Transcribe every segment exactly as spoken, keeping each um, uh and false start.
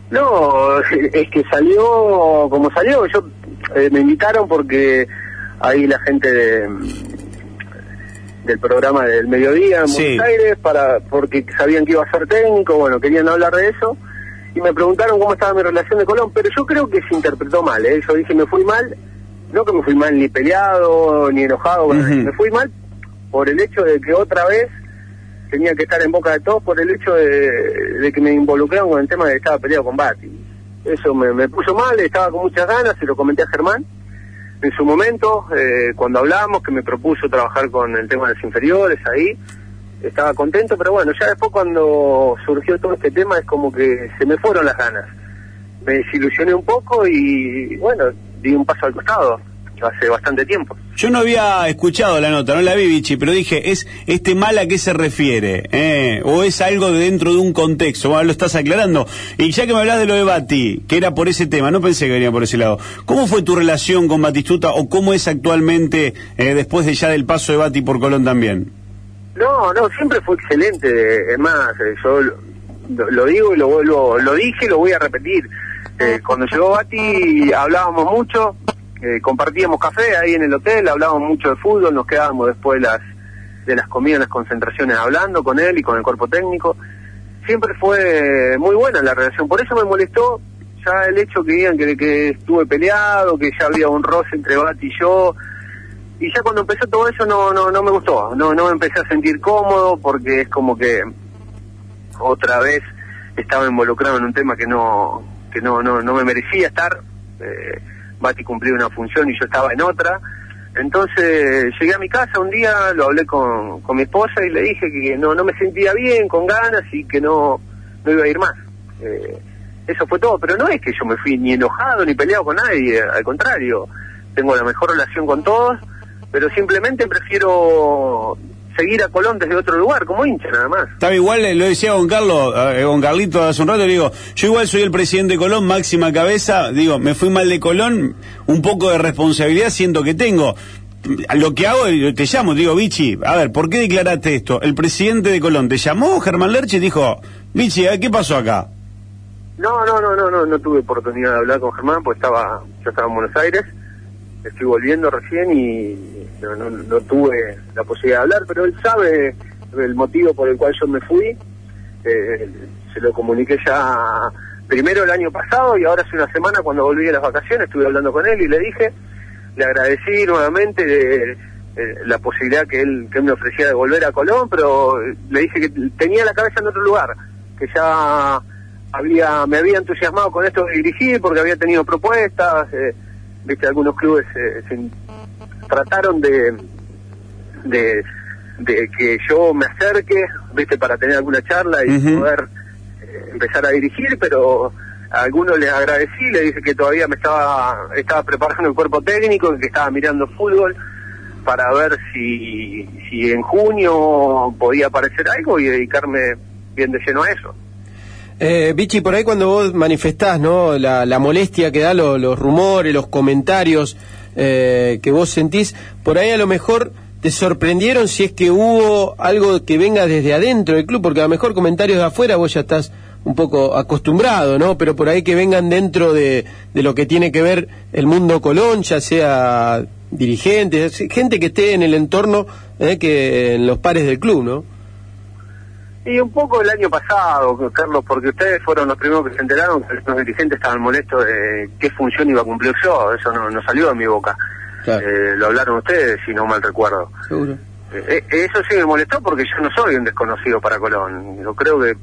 No, es que salió como salió. Yo eh, me invitaron porque ahí la gente de, del programa del mediodía en sí. Buenos Aires, para porque sabían que iba a ser técnico, bueno, querían hablar de eso, y me preguntaron cómo estaba mi relación de Colón, pero yo creo que se interpretó mal, ¿eh? Yo dije, me fui mal, no que me fui mal ni peleado, ni enojado, uh-huh. me fui mal por el hecho de que otra vez tenía que estar en boca de todos, por el hecho de, de que me involucraron con el tema de que estaba peleado con Bati. Eso me, me puso mal, estaba con muchas ganas, se lo comenté a Germán en su momento, eh, cuando hablamos, que me propuso trabajar con el tema de las inferiores ahí, estaba contento, pero bueno, ya después cuando surgió todo este tema es como que se me fueron las ganas. Me desilusioné un poco y bueno, di un paso al costado, hace bastante tiempo. Yo no había escuchado la nota, no la vi, Vichy, pero dije, ¿es este mal a qué se refiere? ¿Eh? ¿O es algo dentro de un contexto? Bueno, lo estás aclarando. Y ya que me hablas de lo de Bati, que era por ese tema, no pensé que venía por ese lado. ¿Cómo fue tu relación con Batistuta o cómo es actualmente eh, después de ya del paso de Bati por Colón también? No, no, siempre fue excelente. Es más, eh, yo lo, lo digo y lo vuelvo, lo dije y lo voy a repetir. Eh, cuando llegó Bati hablábamos mucho. Eh, compartíamos café ahí en el hotel, hablábamos mucho de fútbol, nos quedábamos después de las, de las comidas, las concentraciones hablando con él y con el cuerpo técnico. Siempre fue muy buena la relación, por eso me molestó ya el hecho que digan que, que estuve peleado, que ya había un roce entre Bati y yo, y ya cuando empezó todo eso no no no me gustó, no no me empecé a sentir cómodo porque es como que otra vez estaba involucrado en un tema que no que no no, no me merecía estar. eh, Bati cumplía una función y yo estaba en otra, entonces llegué a mi casa un día, lo hablé con, con mi esposa y le dije que no no me sentía bien, con ganas y que no, no iba a ir más. Eh, eso fue todo, pero no es que yo me fui ni enojado ni peleado con nadie, al contrario, tengo la mejor relación con todos, pero simplemente prefiero seguir a Colón desde otro lugar, como hincha nada más. Estaba igual, lo decía Don Carlos, eh, Don Carlito hace un rato, le digo, yo igual soy el presidente de Colón, máxima cabeza, digo, me fui mal de Colón, un poco de responsabilidad siento que tengo. Lo que hago, te llamo, digo, Vichy, a ver, ¿por qué declaraste esto? El presidente de Colón te llamó, Germán Lerche, y dijo, Vichy, ¿qué pasó acá? No, no, no, no, no, no tuve oportunidad de hablar con Germán, pues estaba, yo estaba en Buenos Aires, estoy volviendo recién y no, no, no tuve la posibilidad de hablar, pero él sabe el motivo por el cual yo me fui. Eh, se lo comuniqué ya primero el año pasado y ahora hace una semana cuando volví de las vacaciones estuve hablando con él y le dije, le agradecí nuevamente de, de la posibilidad que él, que él me ofrecía de volver a Colón, pero le dije que tenía la cabeza en otro lugar, que ya había me había entusiasmado con esto de dirigir porque había tenido propuestas. eh, viste, algunos clubes eh, se trataron de, de de que yo me acerque, viste, para tener alguna charla y uh-huh. poder eh, empezar a dirigir, pero a algunos les agradecí, les dije que todavía me estaba estaba preparando el cuerpo técnico y que estaba mirando fútbol para ver si si en junio podía aparecer algo y dedicarme bien de lleno a eso. Eh, Vichy, por ahí cuando vos manifestás, ¿no?, la, la molestia que da lo, los rumores, los comentarios eh, que vos sentís, por ahí a lo mejor te sorprendieron si es que hubo algo que venga desde adentro del club, porque a lo mejor comentarios de afuera vos ya estás un poco acostumbrado, ¿no?, pero por ahí que vengan dentro de, de lo que tiene que ver el mundo Colón, ya sea dirigentes, gente que esté en el entorno, eh, que en los pares del club, ¿no? Y un poco el año pasado, Carlos, porque ustedes fueron los primeros que se enteraron que los dirigentes estaban molestos de qué función iba a cumplir yo, eso no, no salió de mi boca. Claro. Eh, lo hablaron ustedes, si no mal recuerdo. Seguro. Eh, eso sí me molestó porque yo no soy un desconocido para Colón. Yo creo que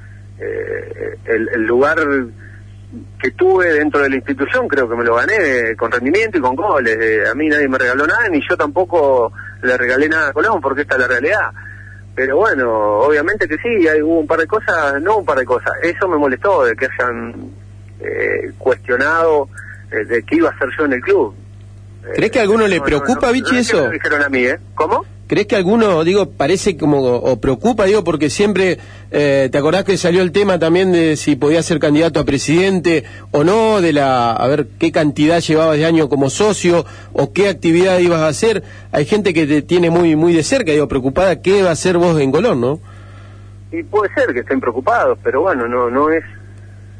eh, el, el lugar que tuve dentro de la institución creo que me lo gané con rendimiento y con goles. Eh, a mí nadie me regaló nada, ni yo tampoco le regalé nada a Colón, porque esta es la realidad. Pero bueno, obviamente que sí, hay, hubo un par de cosas, no un par de cosas, eso me molestó, de que hayan eh, cuestionado eh, de qué iba a hacer yo en el club. ¿Crees que a alguno eh, le no, preocupa, no, no, Vichy, no es eso? Me dijeron a mí, ¿eh? ¿Cómo? ¿Crees que a alguno, digo, parece como, o preocupa, digo, porque siempre, eh, ¿te acordás que salió el tema también de si podía ser candidato a presidente o no, de la, a ver, qué cantidad llevabas de año como socio, o qué actividad ibas a hacer? Hay gente que te tiene muy muy de cerca, digo, preocupada, ¿qué va a hacer vos en Colón, no? Y puede ser que estén preocupados, pero bueno, no no es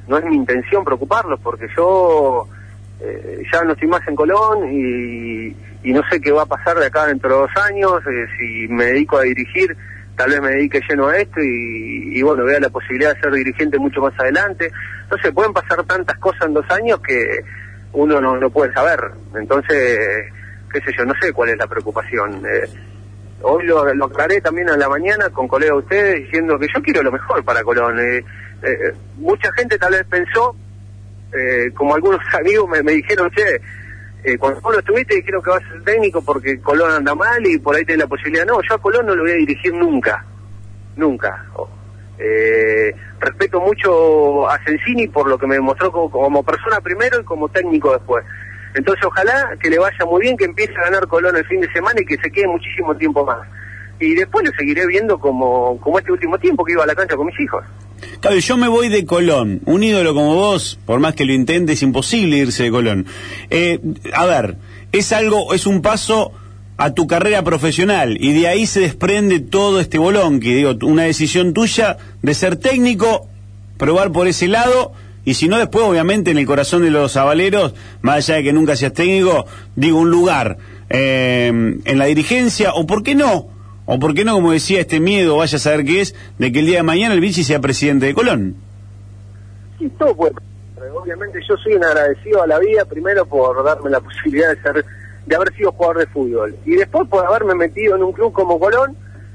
no es mi intención preocuparlos, porque yo eh, ya no estoy más en Colón y, y no sé qué va a pasar de acá dentro de dos años, eh, si me dedico a dirigir, tal vez me dedique lleno a esto y, y bueno, vea la posibilidad de ser dirigente mucho más adelante. Entonces pueden pasar tantas cosas en dos años que uno no, no puede saber. Entonces, qué sé yo, no sé cuál es la preocupación. Eh, hoy lo, lo aclaré también a la mañana con colegas de ustedes diciendo que yo quiero lo mejor para Colón. Eh, eh, mucha gente tal vez pensó, eh, como algunos amigos me, me dijeron, che, eh, cuando vos lo estuviste dijeron que vas a ser técnico porque Colón anda mal y por ahí tenés la posibilidad. No, yo a Colón no lo voy a dirigir nunca, nunca. Eh, respeto mucho a Sensini por lo que me demostró como, como persona primero y como técnico después. Entonces ojalá que le vaya muy bien, que empiece a ganar Colón el fin de semana y que se quede muchísimo tiempo más. Y después lo seguiré viendo como, como este último tiempo que iba a la cancha con mis hijos. Claro, yo me voy de Colón. Un ídolo como vos, por más que lo intente, es imposible irse de Colón. Eh, a ver, es algo, es un paso a tu carrera profesional y de ahí se desprende todo este bolonqui. Digo, una decisión tuya de ser técnico, probar por ese lado. Y si no, después, obviamente, en el corazón de los sabaleros, más allá de que nunca seas técnico, digo, un lugar eh, en la dirigencia, o por qué no, o por qué no, como decía, este miedo, vaya a saber qué es, de que el día de mañana el Vichy sea presidente de Colón. Sí, todo puede pasar. Obviamente yo soy un agradecido a la vida, primero por darme la posibilidad de ser, de haber sido jugador de fútbol, y después por haberme metido en un club como Colón,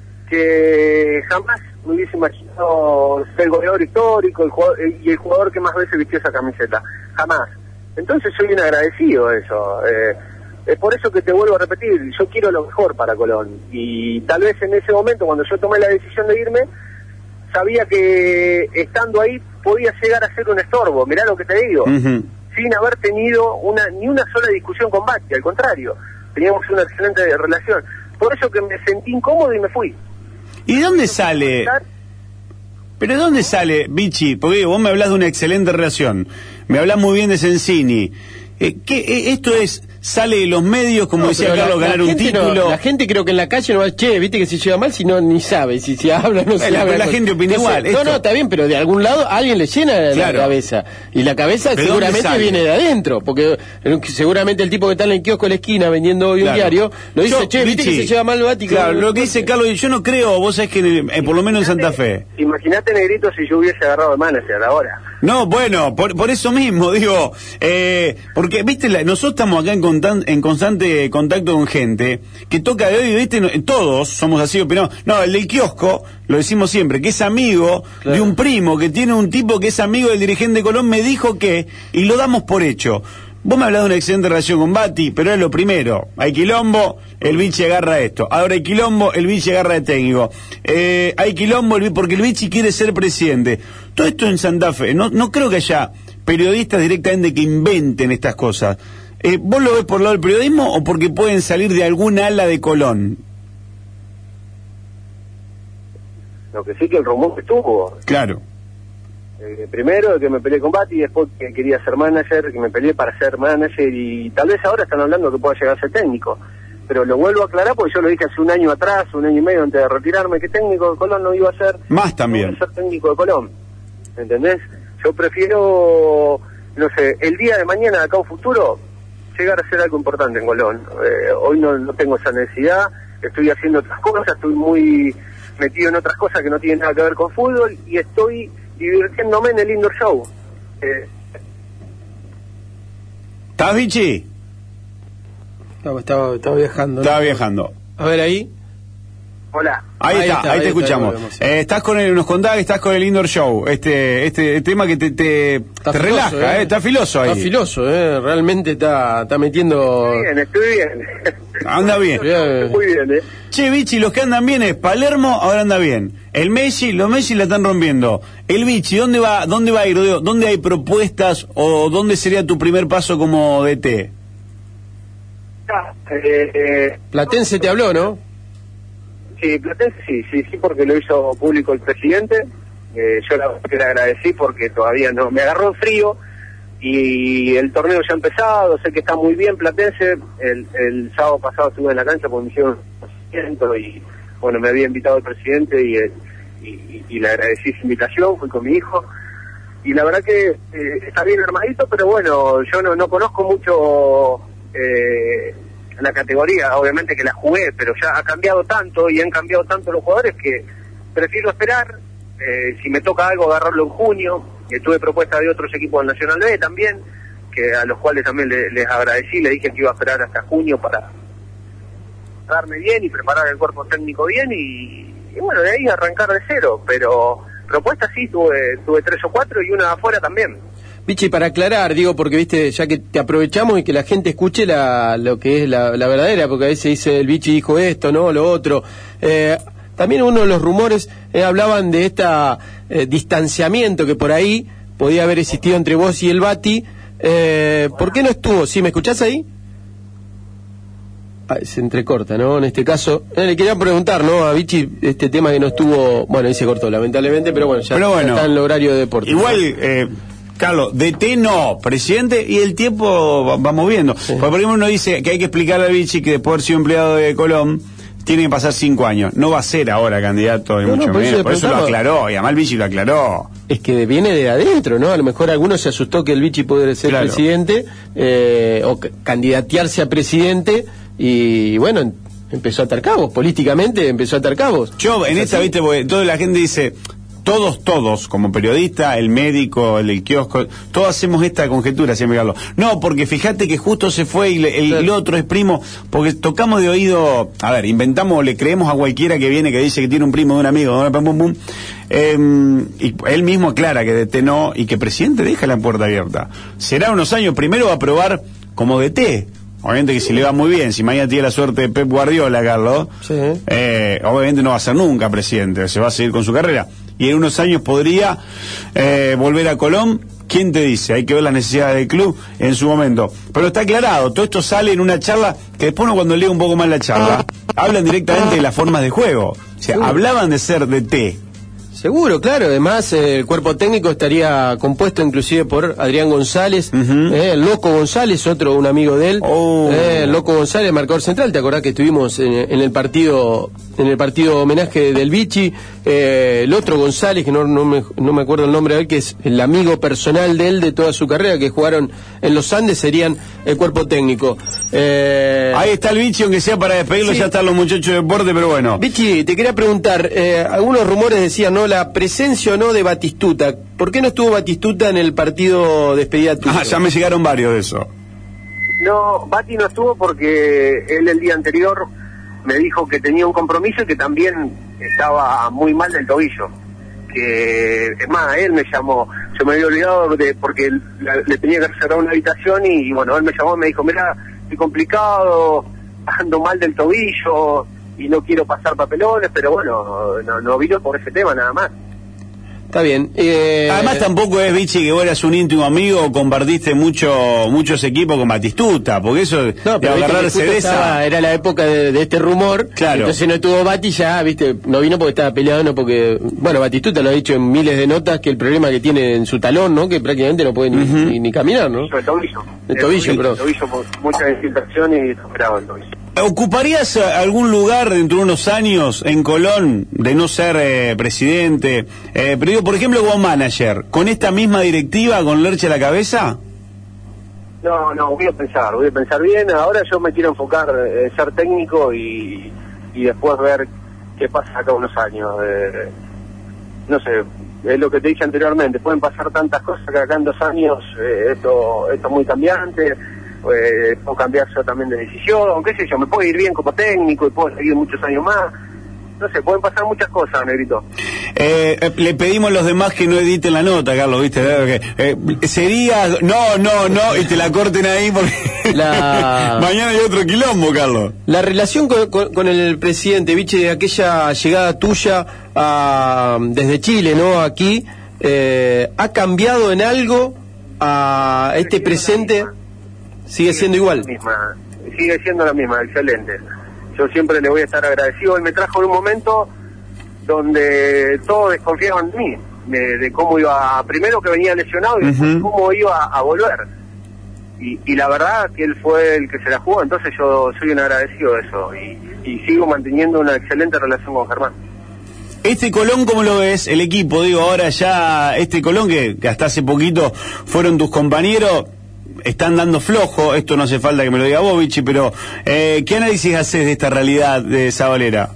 que jamás me hubiese imaginado ser el goleador histórico el jugador, y el jugador que más veces vistió esa camiseta, jamás. Entonces soy un agradecido de eso. Eh, es por eso que te vuelvo a repetir, yo quiero lo mejor para Colón, y tal vez en ese momento, cuando yo tomé la decisión de irme, sabía que estando ahí podía llegar a ser un estorbo, mirá lo que te digo, uh-huh. sin haber tenido una ni una sola discusión con Bati, al contrario, teníamos una excelente relación. Por eso que me sentí incómodo y me fui. ¿Y de dónde sale? ¿Pero de dónde sale, Vichy? Porque vos me hablás de una excelente relación, me hablás muy bien de Sensini. Eh, ¿qué, eh, esto es, sale de los medios, como no, decía Carlos, la, ganar la un título? No, la gente creo que en la calle no va, che, viste que si lleva mal, si no, ni sabe, si se habla, no se la, habla. La gente opina igual. No, esto. no, está bien, pero de algún lado alguien le llena claro. la cabeza. Y la cabeza ¿pero seguramente viene de adentro, porque seguramente el tipo que está en el kiosco de la esquina vendiendo hoy claro. un diario, lo dice, yo, che, viste Vichy, que se lleva mal el Bati. Claro, lo que dice Carlos, yo no creo, vos sabés que eh, por lo menos en Santa Fe. Imagínate, Negrito, si yo hubiese agarrado el manager ahora. No, bueno, por, por eso mismo, digo, eh, porque, viste, la, nosotros estamos acá en, contan, en constante contacto con gente que toca de hoy, viste, no, todos somos así opinados. No, el del kiosco, lo decimos siempre, que es amigo claro. de un primo, que tiene un tipo que es amigo del dirigente de Colón, me dijo que, y lo damos por hecho. Vos me hablás de una excelente relación con Bati, pero es lo primero. Hay quilombo, el Vichy agarra esto. Ahora hay quilombo, el Vichy agarra de técnico. Eh, hay quilombo porque el Vichy quiere ser presidente. Todo esto en Santa Fe. No, no creo que haya periodistas directamente que inventen estas cosas. Eh, ¿Vos lo ves por el lado del periodismo o porque pueden salir de algún ala de Colón? Lo que sí que el rumor estuvo. Claro. Eh, primero que me peleé con Bati, después que quería ser manager, que me peleé para ser manager y tal vez ahora están hablando que pueda llegar a ser técnico. Pero lo vuelvo a aclarar porque yo lo dije hace un año atrás, un año y medio antes de retirarme, que técnico de Colón no iba a ser. Más también. No iba a ser técnico de Colón. ¿Entendés? Yo prefiero, no sé, el día de mañana, de acá a un futuro, llegar a ser algo importante en Colón. Eh, hoy no, no tengo esa necesidad, estoy haciendo otras cosas, estoy muy metido en otras cosas que no tienen nada que ver con fútbol y estoy divirtiéndome en el indoor show. Eh. ¿Estás, Vichy? Estaba, estaba, estaba viajando. Estaba ¿no? viajando. A ver ahí. Hola. Ahí, ahí está, está, ahí te ahí escuchamos. Está, eh, estás con el, nos contás que estás con el indoor show, este, este tema que te, te, te filoso, relaja, eh. Eh, está filoso ahí. Está filoso, eh, realmente está, está metiendo. Estoy bien, estoy bien. Anda bien. Muy bien, eh. Che, Vichy, los que andan bien es Palermo, ahora anda bien. El Messi, los Messi la están rompiendo. El Vichy, ¿dónde va, dónde va a ir? ¿Dónde hay propuestas o dónde sería tu primer paso como D T? Ah, eh, eh, Platense te habló, ¿no? Sí, Platense sí, sí, sí, porque lo hizo público el presidente. Eh, yo la, le agradecí porque todavía no, me agarró en frío y el torneo ya ha empezado, sé que está muy bien Platense. El, el sábado pasado estuve en la cancha porque me hicieron un y bueno, me había invitado el presidente y, y, y, y le agradecí su invitación, fui con mi hijo. y la verdad que eh, está bien armadito, pero bueno, yo no, no conozco mucho eh, la categoría, obviamente que la jugué, pero ya ha cambiado tanto y han cambiado tanto los jugadores que prefiero esperar, eh, si me toca algo agarrarlo en junio. Eh, tuve propuestas de otros equipos del Nacional B también, que a los cuales también le, les agradecí, le dije que iba a esperar hasta junio para darme bien y preparar el cuerpo técnico bien y, y bueno, de ahí arrancar de cero, pero propuestas sí, tuve, tuve tres o cuatro y una afuera también. Vichy, para aclarar, digo, porque viste, ya que te aprovechamos y que la gente escuche la, lo que es la, la verdadera, porque a veces dice el Vichy dijo esto, no, lo otro. Eh, también uno de los rumores eh, hablaban de este eh, distanciamiento que por ahí podía haber existido entre vos y el Bati. Eh, ¿Por qué no estuvo? ¿Sí me escuchás ahí? Ah, se entrecorta, ¿no? En este caso, eh, le quería preguntar, ¿no? A Vichy, este tema que no estuvo, bueno, ahí se cortó lamentablemente, pero bueno, ya, pero bueno, ya está en el horario de deporte. Igual, eh, Carlos, D T no, presidente, y el tiempo va, va moviendo. Sí. Por ejemplo, uno dice que hay que explicarle a Vichy que después de haber sido empleado de Colón, tiene que pasar cinco años. No va a ser ahora candidato, ni no, mucho no, por menos. Eso por eso lo aclaró, y además el Vichy lo aclaró. Es que viene de adentro, ¿no? A lo mejor algunos se asustó que el Vichy pudiera ser claro. presidente, eh, o candidatearse a presidente, y bueno, empezó a atar cabos, políticamente empezó a atar cabos. Yo, en esta, así? viste, porque toda la gente dice, todos, todos, como periodista, el médico, el del kiosco, todos hacemos esta conjetura, siempre Carlos. No, porque fíjate que justo se fue y le, el, claro. el otro es primo, porque tocamos de oído, a ver, inventamos, le creemos a cualquiera que viene que dice que tiene un primo de un amigo, ¿no? Pum, pum, pum. Eh, y él mismo aclara que D T no, y que presidente deja la puerta abierta. Será unos años, primero va a probar como D T. Obviamente que si le va muy bien, si mañana tiene la suerte de Pep Guardiola, Carlos, sí. eh, obviamente no va a ser nunca presidente, se va a seguir con su carrera. Y en unos años podría eh, volver a Colón. ¿Quién te dice? Hay que ver las necesidades del club en su momento. Pero está aclarado, todo esto sale en una charla que después uno cuando lee un poco más la charla, hablan directamente de las formas de juego. O sea, sí. hablaban de ser D T. Seguro, claro, además eh, el cuerpo técnico estaría compuesto inclusive por Adrián González, uh-huh. eh, el Loco González, otro un amigo de él, oh. eh, el Loco González, marcador central. ¿Te acordás que estuvimos en, en el partido en el partido homenaje del Vichy? Eh, el otro González, que no, no, me, no me acuerdo el nombre de él, que es el amigo personal de él de toda su carrera, que jugaron en los Andes, serían el cuerpo técnico. Eh, Ahí está el Vichy, aunque sea para despedirlo, sí. ya están los muchachos de deporte, pero bueno. Vichy, te quería preguntar, eh, algunos rumores decían, ¿no? La presencia o no de Batistuta. ¿Por qué no estuvo Batistuta en el partido de despedida tuyo? Ah, ya me llegaron varios de eso. No, Bati no estuvo porque él el día anterior me dijo que tenía un compromiso y que también estaba muy mal del tobillo. Que, es más, él me llamó, yo me había olvidado de porque la, le tenía que reservar una habitación y, y bueno, él me llamó y me dijo, mira, estoy complicado, ando mal del tobillo y no quiero pasar papelones, pero bueno, no, no vino por ese tema nada más. Está bien. Eh... Además tampoco es, Vichy, que vos eras un íntimo amigo o compartiste mucho, muchos equipos con Batistuta, porque eso no, de agarrarse de esa... Era la época de, de este rumor, claro. Entonces no tuvo Bati ya, viste, no vino porque estaba peleado, no porque... Bueno, Batistuta lo ha dicho en miles de notas, que el problema que tiene en su talón, ¿no? Que prácticamente no puede ni, uh-huh. ni, ni caminar, ¿no? El tobillo. El tobillo, el pero... El tobillo, por mucha infiltración y operado el tobillo. ¿Ocuparías algún lugar dentro de unos años en Colón de no ser eh, presidente? Eh, pero digo, por ejemplo, como manager, ¿con esta misma directiva, con Lerche a la cabeza? No, no, voy a pensar, voy a pensar bien. Ahora yo me quiero enfocar en ser técnico y, y después ver qué pasa acá unos años. Eh, no sé, es lo que te dije anteriormente, pueden pasar tantas cosas que acá en dos años eh, esto, esto es muy cambiante. Eh, puedo cambiar yo también de decisión, qué sé yo, me puedo ir bien como técnico y puedo seguir muchos años más. No sé, pueden pasar muchas cosas, Negrito. Eh, eh, le pedimos a los demás que no editen la nota, Carlos, ¿viste? Eh, eh, sería... No, no, no, y te la corten ahí porque la... mañana hay otro quilombo, Carlos. La relación con, con, con el presidente, Vichy, de aquella llegada tuya a, desde Chile, ¿no? Aquí, eh, ¿ha cambiado en algo a este presente? Sigue, sigue siendo igual. La misma, sigue siendo la misma, excelente. Yo siempre le voy a estar agradecido. Él me trajo en un momento donde todos desconfiaban de mí, de, de cómo iba, primero que venía lesionado y uh-huh. cómo iba a volver. Y, y la verdad que él fue el que se la jugó, entonces yo soy un agradecido de eso y, y sigo manteniendo una excelente relación con Germán. Este Colón, ¿cómo lo ves? El equipo, digo, ahora ya, este Colón que, que hasta hace poquito fueron tus compañeros, están dando flojo, esto no hace falta que me lo diga vos, Vichy, pero eh, ¿qué análisis haces de esta realidad de Zabalera?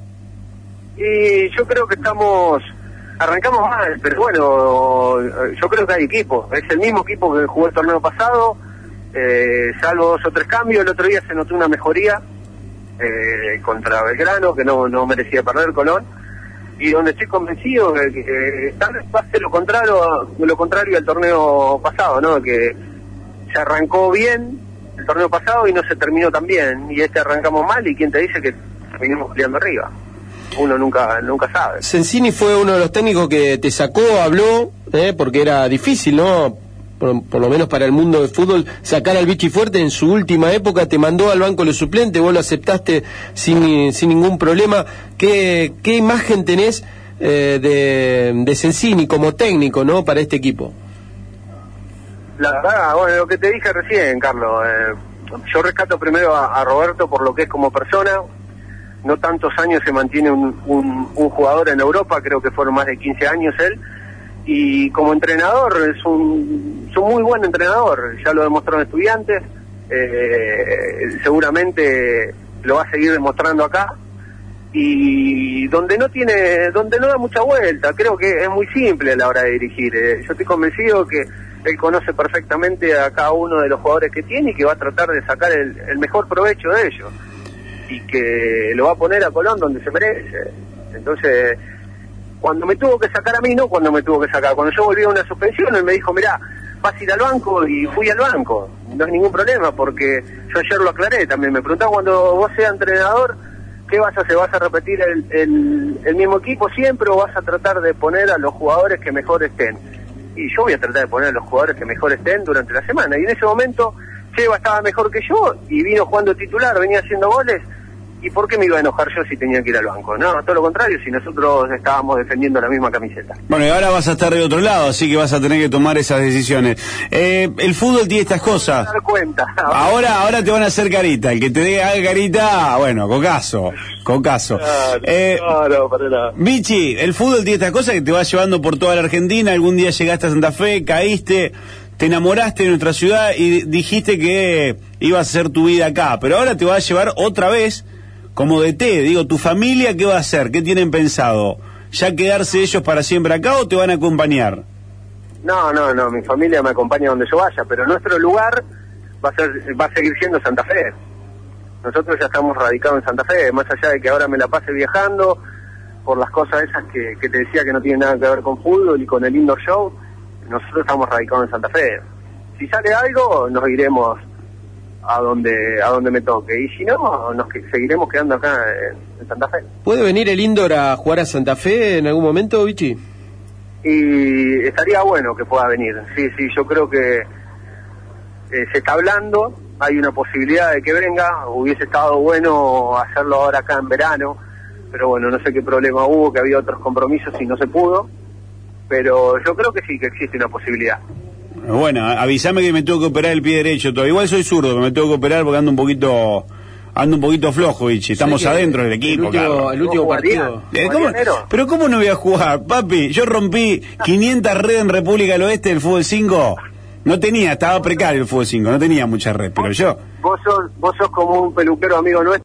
Y yo creo que estamos, arrancamos mal, pero bueno, yo creo que hay equipo, es el mismo equipo que jugó el torneo pasado, eh, salvo dos o tres cambios. El otro día se notó una mejoría eh, contra Belgrano, que no, no merecía perder Colón, y donde estoy convencido que, que, que tal vez va a ser lo contrario, lo contrario al torneo pasado, ¿no? Que se arrancó bien el torneo pasado y no se terminó tan bien, y este arrancamos mal, y quién te dice que terminamos peleando arriba. Uno nunca nunca sabe. Sensini fue uno de los técnicos que te sacó, habló, eh, porque era difícil, ¿no? Por, por lo menos para el mundo del fútbol, sacar al Vichy Fuerte en su última época, te mandó al banco de los suplentes, vos lo aceptaste sin, sin ningún problema. ¿Qué, qué imagen tenés eh, de, de Sensini como técnico, ¿no? Para este equipo? La verdad, bueno, lo que te dije recién, Carlos, eh, yo rescato primero a, a Roberto por lo que es como persona. No tantos años se mantiene un, un, un jugador en Europa, creo que fueron más de quince años él, y como entrenador es un, es un muy buen entrenador, ya lo demostró en Estudiantes, eh, seguramente lo va a seguir demostrando acá, y donde no tiene, donde no da mucha vuelta, creo que es muy simple a la hora de dirigir. eh, yo estoy convencido que él conoce perfectamente a cada uno de los jugadores que tiene y que va a tratar de sacar el, el mejor provecho de ellos, y que lo va a poner a Colón donde se merece. Entonces, cuando me tuvo que sacar a mí, no cuando me tuvo que sacar, cuando yo volví a una suspensión, él me dijo, mirá, vas a ir al banco, y fui al banco, no es ningún problema, porque yo ayer lo aclaré también, me preguntaba, cuando vos seas entrenador, ¿qué vas a hacer? ¿Vas a repetir el, el, el mismo equipo siempre, o vas a tratar de poner a los jugadores que mejor estén? Y yo voy a tratar de poner a los jugadores que mejor estén durante la semana, y en ese momento Cheva estaba mejor que yo, y vino jugando titular, venía haciendo goles. ¿Y por qué me iba a enojar yo si tenía que ir al banco? No, todo lo contrario, si nosotros estábamos defendiendo la misma camiseta. Bueno, y ahora vas a estar de otro lado, así que vas a tener que tomar esas decisiones. Eh, el fútbol tiene estas cosas. No me dar cuenta. Ahora, ahora te van a hacer carita. El que te dé haga carita, bueno, cocazo, cocazo. Claro, eh, no, no, para nada. Vichy, el fútbol tiene estas cosas que te va llevando por toda la Argentina. Algún día llegaste a Santa Fe, caíste, te enamoraste de nuestra ciudad y dijiste que ibas a hacer tu vida acá. Pero ahora te va a llevar otra vez como D T, digo, ¿tu familia qué va a hacer? ¿Qué tienen pensado? ¿Ya quedarse ellos para siempre acá o te van a acompañar? No, no, no, mi familia me acompaña donde yo vaya, pero nuestro lugar va a ser, va a seguir siendo Santa Fe. Nosotros ya estamos radicados en Santa Fe, más allá de que ahora me la pase viajando por las cosas esas que, que te decía que no tienen nada que ver con fútbol y con el indoor show, nosotros estamos radicados en Santa Fe. Si sale algo, nos iremos a donde a donde me toque, y si no, nos que, seguiremos quedando acá en, en Santa Fe. ¿Puede venir el indoor a jugar a Santa Fe en algún momento, Vichy? Y estaría bueno que pueda venir, sí, sí, yo creo que eh, se está hablando, hay una posibilidad de que venga, hubiese estado bueno hacerlo ahora acá en verano, pero bueno, no sé qué problema hubo, que había otros compromisos y no se pudo, pero yo creo que sí, que existe una posibilidad. Bueno, avísame que me tengo que operar el pie derecho todo. Igual soy zurdo, pero me tengo que operar porque ando un poquito ando un poquito flojo, Vichy. Estamos adentro del equipo, el último, claro. el último partido. Eh, ¿cómo? Pero ¿cómo no voy a jugar, papi? Yo rompí quinientas redes en República del Oeste del fútbol cinco. No tenía, estaba precario el fútbol cinco, no tenía mucha red, pero yo... Vos sos, vos sos como un peluquero amigo nuestro.